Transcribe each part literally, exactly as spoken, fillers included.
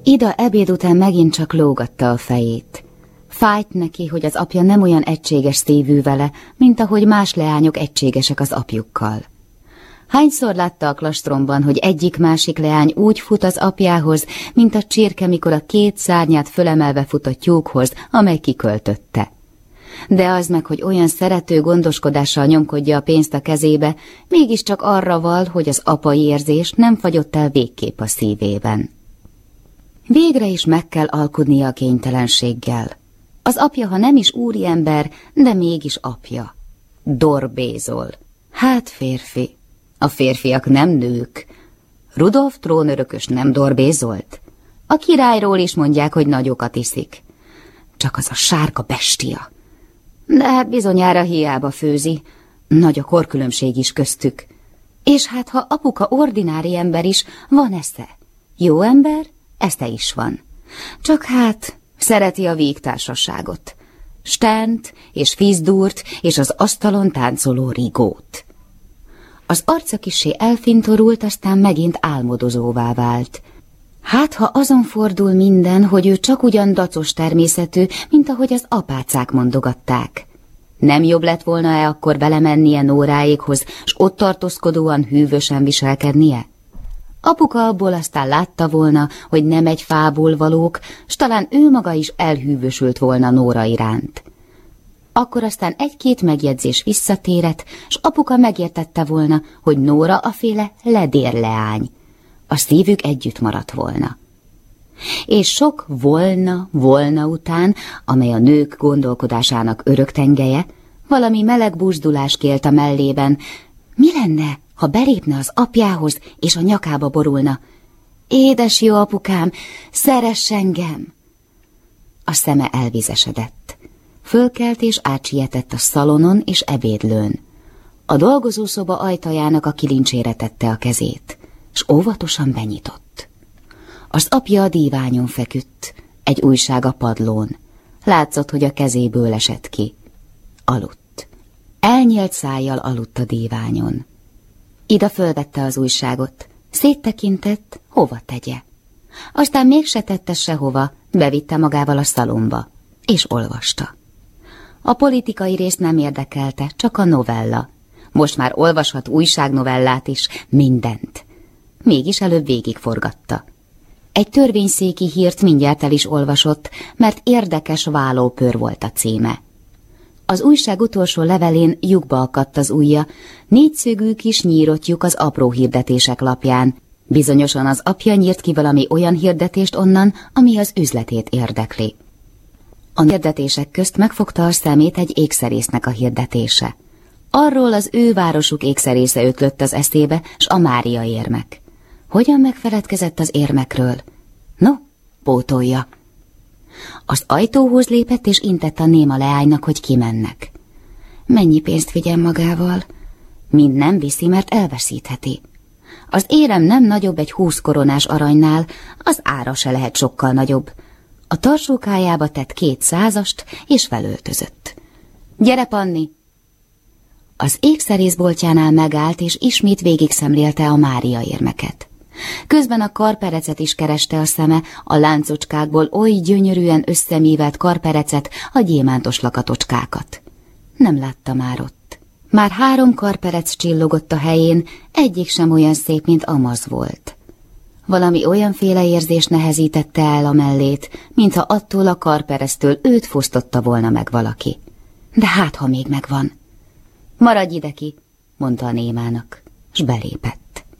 Ida ebéd után megint csak lógatta a fejét. Fájt neki, hogy az apja nem olyan egységes szívű vele, mint ahogy más leányok egységesek az apjukkal. Hányszor látta a klastromban, hogy egyik-másik leány úgy fut az apjához, mint a csirke, mikor a két szárnyát fölemelve fut a tyúkhoz, amely kiköltötte. De az meg, hogy olyan szerető gondoskodással nyomkodja a pénzt a kezébe, mégiscsak arra val, hogy az apai érzés nem fagyott el végképp a szívében. Végre is meg kell alkudnia a kénytelenséggel. Az apja, ha nem is úriember, de mégis apja. Dorbézol. Hát férfi. A férfiak nem nők. Rudolf trónörökös nem dorbézolt. A királyról is mondják, hogy nagyokat iszik. Csak az a sárga bestia. De hát bizonyára hiába főzi. Nagy a korkülönbség is köztük. És hát ha apuka ordinári ember is, van esze. Jó ember, esze is van. Csak hát szereti a vígtársaságot. Sternt és Fizdúrt és az asztalon táncoló Rigót. Az arca kissé elfintorult, aztán megint álmodozóvá vált. Hát, ha azon fordul minden, hogy ő csak ugyan dacos természetű, mint ahogy az apácák mondogatták. Nem jobb lett volna-e akkor belemennie Nóráékhoz, s ott tartózkodóan hűvösen viselkednie? Apuka abból aztán látta volna, hogy nem egy fából valók, s talán ő maga is elhűvösült volna Nóra iránt. Akkor aztán egy-két megjegyzés visszatérett, s apuka megértette volna, hogy Nóra aféle ledérleány. A szívük együtt maradt volna. És sok volna, volna után, amely a nők gondolkodásának örök tengelye, valami meleg buzdulás kélt a mellében. Mi lenne, ha belépne az apjához, és a nyakába borulna? Édes jó apukám, szeress engem! A szeme elvizesedett. Fölkelt és átsietett a szalonon és ebédlőn. A dolgozószoba ajtajának a kilincsére tette a kezét, s óvatosan benyitott. Az apja a díványon feküdt, egy újság a padlón. Látszott, hogy a kezéből esett ki. Aludt. Elnyélt szájjal aludt a díványon. Ida fölvette az újságot, széttekintett, hova tegye. Aztán mégse tette sehova, bevitte magával a szalomba, és olvasta. A politikai részt nem érdekelte, csak a novella. Most már olvashat újságnovellát is, mindent. Mégis előbb végigforgatta. Egy törvényszéki hírt mindjárt el is olvasott, mert érdekes vállópőr volt a címe. Az újság utolsó levelén lyukba akadt az ujja, négyszögű kis nyírott lyuk az apró hirdetések lapján. Bizonyosan az apja nyírt ki valami olyan hirdetést onnan, ami az üzletét érdekli. A hirdetések közt megfogta a szemét egy ékszerésznek a hirdetése. Arról az ő városuk ékszerésze ötlött az eszébe, s a Mária érmek. Hogyan megfeledkezett az érmekről? No, pótolja. Az ajtóhoz lépett, és intett a néma leánynak, hogy kimennek. Mennyi pénzt vigyen magával? Mind nem viszi, mert elveszítheti. Az érem nem nagyobb egy húsz koronás aranynál, az ára se lehet sokkal nagyobb. A tarsókájába tett két százast, és felöltözött. Gyere, Panni! Az ékszerészboltjánál megállt, és ismét végig szemlélte a Mária érmeket. Közben a karperecet is kereste a szeme, a láncocskákból oly gyönyörűen összemívelt karperecet, a gyémántos lakatocskákat. Nem látta már ott. Már három karperec csillogott a helyén, egyik sem olyan szép, mint amaz volt. Valami olyanféle érzés nehezítette el a mellét, mintha attól a karperesztől őt fosztotta volna meg valaki. De hát, ha még megvan. Maradj ide ki, mondta a némának, s belépett.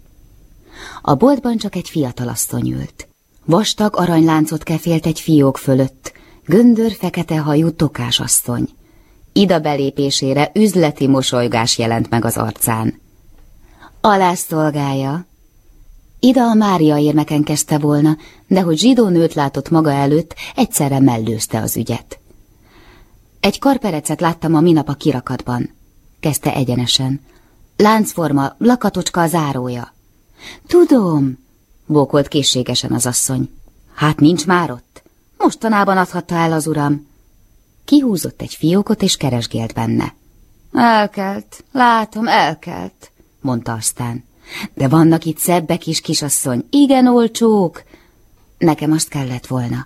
A boltban csak egy fiatalasszony ült. Vastag aranyláncot kefélt egy fiók fölött, göndör fekete hajú tokásasszony. Ida belépésére üzleti mosolygás jelent meg az arcán. Alá szolgálja. Ida a Mária érmeken kezdte volna, de hogy zsidó nőt látott maga előtt, egyszerre mellőzte az ügyet. Egy karperecet láttam a minap a kirakatban, kezdte egyenesen. Láncforma, lakatocska a zárója. Tudom, bókolt készségesen az asszony. Hát nincs már ott? Mostanában adhatta el az uram. Kihúzott egy fiókot, és keresgélt benne. Elkelt, látom, elkelt, mondta aztán. De vannak itt szebbek is, kisasszony, igen olcsók. Nekem azt kellett volna.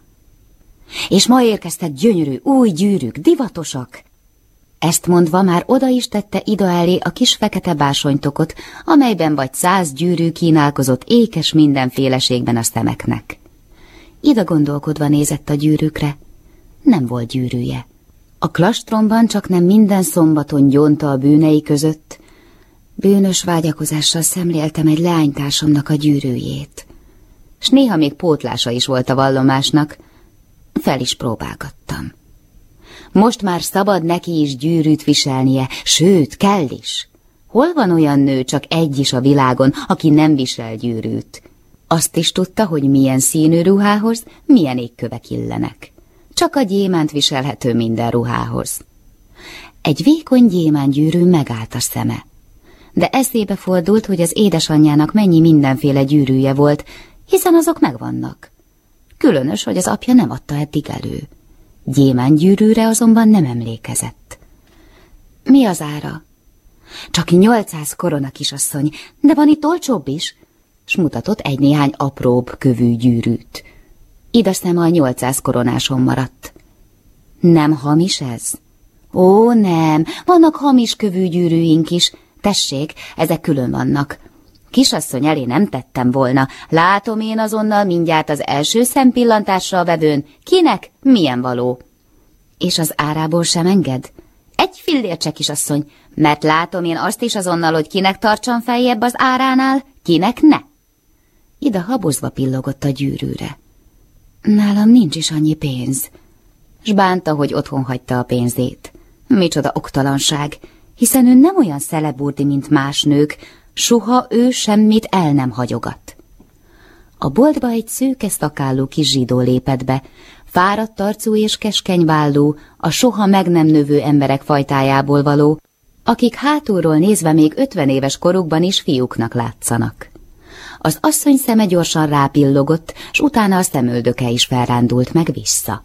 És ma érkeztek gyönyörű, új gyűrűk, divatosak. Ezt mondva már oda is tette Ida elé a kis fekete básonytokot, amelyben vagy száz gyűrű kínálkozott ékes mindenféleségben a szemeknek. Ida gondolkodva nézett a gyűrűkre. Nem volt gyűrűje. A klastromban csak nem minden szombaton gyónta a bűnei között. Bűnös vágyakozással szemléltem egy leánytársamnak a gyűrűjét. S néha még pótlása is volt a vallomásnak. Fel is próbálgattam. Most már szabad neki is gyűrűt viselnie, sőt, kell is. Hol van olyan nő, csak egy is a világon, aki nem visel gyűrűt? Azt is tudta, hogy milyen színű ruhához, milyen égkövek illenek. Csak a gyémánt viselhető minden ruhához. Egy vékony gyémángyűrű megállt a szeme. De eszébe fordult, hogy az édesanyjának mennyi mindenféle gyűrűje volt, hiszen azok megvannak. Különös, hogy az apja nem adta eddig elő. Gyémángyűrűre azonban nem emlékezett. Mi az ára? Csak nyolcszáz korona, kisasszony, de van itt olcsóbb is, s mutatott egy néhány apróbb kövű gyűrűt. Ida szeme a nyolcszáz koronáson maradt. Nem hamis ez? Ó, nem, vannak hamis kövű gyűrűink is. Tessék, ezek külön vannak. Kisasszony elé nem tettem volna. Látom én azonnal mindjárt az első szempillantásra a vevőn, kinek milyen való. És az árából sem enged? Egy fillért se, kisasszony, mert látom én azt is azonnal, hogy kinek tartsan feljebb az áránál, kinek ne. Ida habozva pillogott a gyűrűre. Nálam nincs is annyi pénz. S bánta, hogy otthon hagyta a pénzét. Micsoda oktalanság, hiszen ő nem olyan szeleburdi, mint más nők, soha ő semmit el nem hagyogat. A boltba egy szőke szakállú kis zsidó lépett be, fáradt arcú és keskeny vállú, a soha meg nem növő emberek fajtájából való, akik hátulról nézve még ötven éves korukban is fiúknak látszanak. Az asszony szeme gyorsan rápillogott, s utána a szemöldöke is felrándult meg vissza.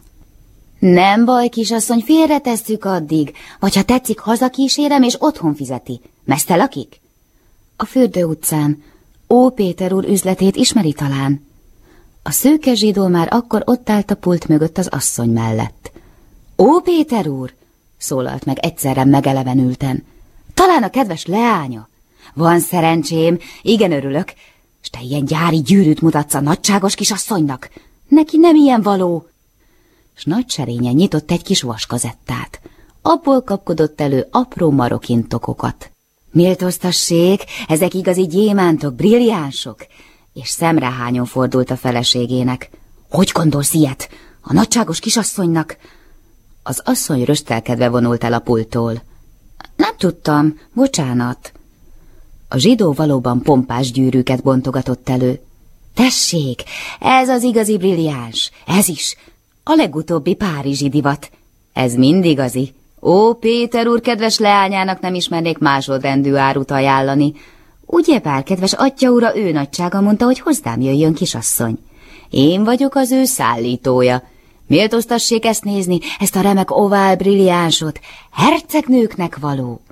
Nem baj, kisasszony, félretesszük addig, vagy ha tetszik, hazakísérem és otthon fizeti. Messze lakik? A Fürdő utcán. Ó, Péter úr üzletét ismeri talán? A szőke zsidó már akkor ott állt a pult mögött az asszony mellett. Ó, Péter úr! Szólalt meg egyszerre megelevenülten. Talán a kedves leánya. Van szerencsém, igen örülök. S te ilyen gyári gyűrűt mutatsz a nagyságos kisasszonynak? Neki nem ilyen való. S nagy serényen nyitott egy kis vaskazettát. Abból kapkodott elő apró marokintokokat. Méltóztassék, ezek igazi gyémántok, brilliánsok. És szemrehányon fordult a feleségének. Hogy gondolsz ilyet? A nagyságos kisasszonynak? Az asszony röstelkedve vonult el a pulttól. Nem tudtam, bocsánat. A zsidó valóban pompás gyűrűket bontogatott elő. Tessék, ez az igazi brilliáns, ez is. A legutóbbi párizsi divat. Ez mind igazi. Ó, Péter úr, kedves leányának nem ismernék másodrendű árut ajánlani. Ugyebár, kedves atya ura, ő nagysága mondta, hogy hozzám jöjjön, kisasszony. Én vagyok az ő szállítója. Méltóztassék ezt nézni, ezt a remek ovál brilliánsot. Hercegnőknek való.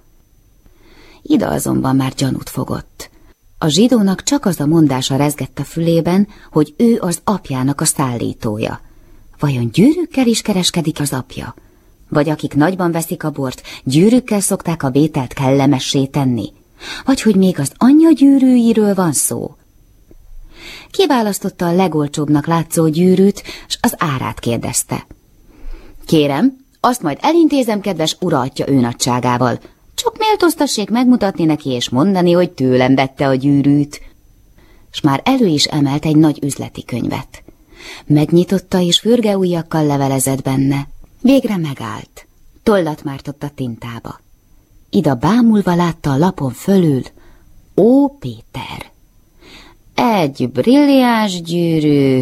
Ida azonban már gyanút fogott. A zsidónak csak az a mondása rezgett a fülében, hogy ő az apjának a szállítója. Vajon gyűrűkkel is kereskedik az apja? Vagy akik nagyban veszik a bort, gyűrűkkel szokták a vételt kellemessé tenni? Vagy hogy még az anyja gyűrűiről van szó? Kiválasztotta a legolcsóbbnak látszó gyűrűt, s az árát kérdezte. Kérem, azt majd elintézem kedves uraatya őnagyságával. Csak méltóztassék megmutatni neki és mondani, hogy tőlem vette a gyűrűt. S már elő is emelt egy nagy üzleti könyvet. Megnyitotta és fürge ujjakkal levelezett benne. Végre megállt. Tollat mártott a tintába. Ida bámulva látta a lapon fölül. Ó, Péter! Egy brilliáns gyűrű,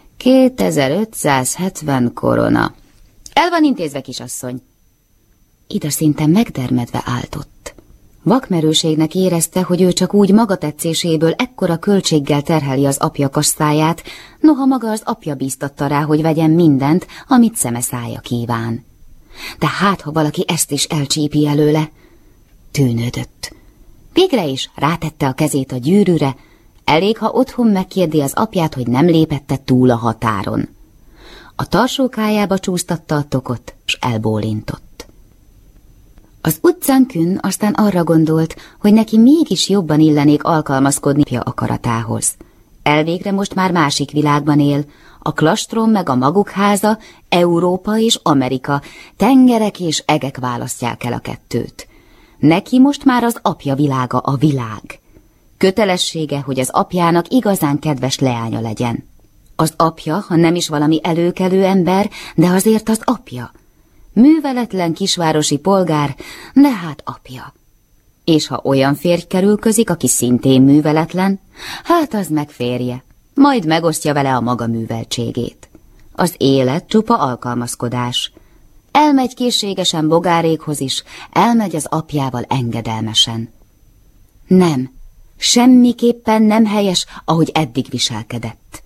kétezer-ötszázhetven korona. El van intézve, kisasszony. Ida szinte megdermedve áltott. Vakmerőségnek érezte, hogy ő csak úgy magatetszéséből ekkora költséggel terheli az apja kasszáját, noha maga az apja bíztatta rá, hogy vegyen mindent, amit szeme szája kíván. De hát, ha valaki ezt is elcsípi előle, tűnődött. Végre is rátette a kezét a gyűrűre, Elég, ha otthon megkérdi az apját, hogy nem lépette túl a határon. A tarsókájába csúsztatta a tokot, s elbólintott. Az utcán Kün aztán arra gondolt, hogy neki mégis jobban illenék alkalmazkodni apja akaratához. Elvégre most már másik világban él, a klastrom meg a maguk háza, Európa és Amerika, tengerek és egek választják el a kettőt. Neki most már az apja világa a világ. Kötelessége, hogy az apjának igazán kedves leánya legyen. Az apja, ha nem is valami előkelő ember, de azért az apja. Műveletlen kisvárosi polgár, de hát apja. És ha olyan férj kerülközik, aki szintén műveletlen, hát az meg férje, majd megosztja vele a maga műveltségét. Az élet csupa alkalmazkodás. Elmegy készségesen bogárékhoz is, elmegy az apjával engedelmesen. Nem, semmiképpen nem helyes, ahogy eddig viselkedett.